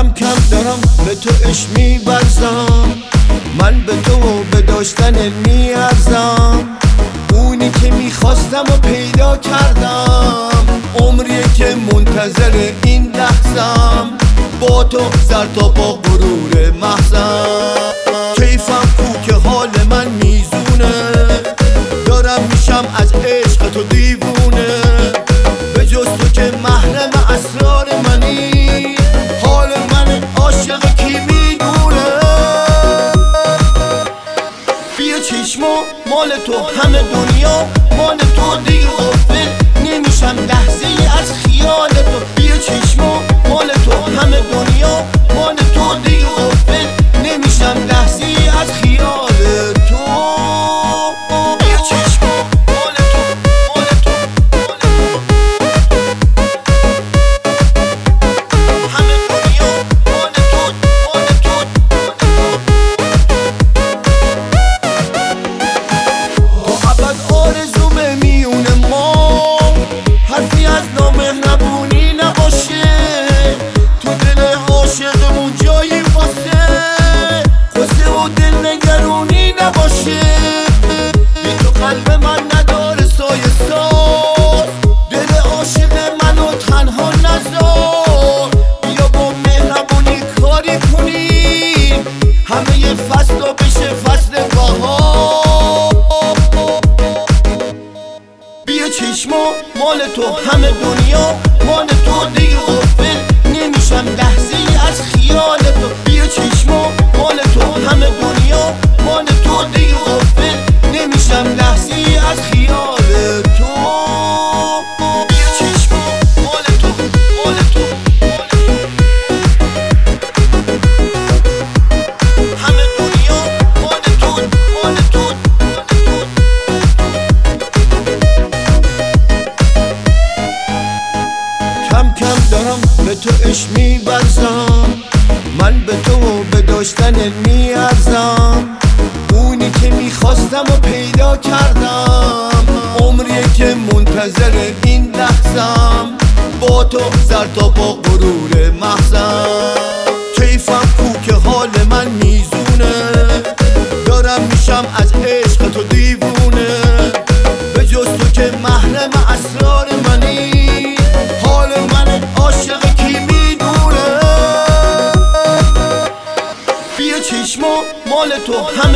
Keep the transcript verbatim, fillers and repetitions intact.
کم کم دارم به تو عشق می‌ورزم، من به تو و به داشتن میارزم. اونی که میخواستم و پیدا کردم، عمریه که منتظر این لحظم. با تو سر تا پا غرور محضم. کیفم کو که حال من میزونه، دارم میشم از عشق تو دیوونه. به جز تو که محرم اسرار منی، حال من عاشق کی میدونه. بیا چشما مال تو همه دنیا مال تو، دیگه غافل نمیشم لحظه ای از خیال تو. بیا چشما مال تو همه دنیا مال تو، دیگه غافل نمیشم لحظه ای از خیال تو. بیا چشما مال تو مال تو مال تو، همه دنیا مال تو مال تو. تا ابد آرزوم میون ما، حرفی از نامهربونی نباشه. تو دل عاشقمون جایی واسه قصه و دل نگرونی نباشه. بی تو قلب من نداره سایه ساز، دل عاشق منو تنها نذار. بیا با مهربونی کاری کنیم، همه ی فصل رو بشه فصل بهار. بیا چشما مال تو همه دنیا مال تو، دیگه غافل نمیشم لحظه ای از خیال تو. بیا چشما مال تو همه دنیا مال تو، دیگه غافل نمیشم لحظه ای از خیال تو. بیا چشما مال تو مال تو مال تو، همه دنیا مال تو مال تو. کم کم دارم به تو عشق می‌ورزم، من به تو و به داشتن میارزم. اونی که میخواستم و پیدا کردم، عمریه که منتظر این لحظم. با تو سر تا پا غرور محضم. کیفم کو که حال من میزونه، دارم میشم از عشق تو دیوونه. به جز تو که محرم اسرار منی، حال من عاشق کی میدونه. بیا چشما مال تو همه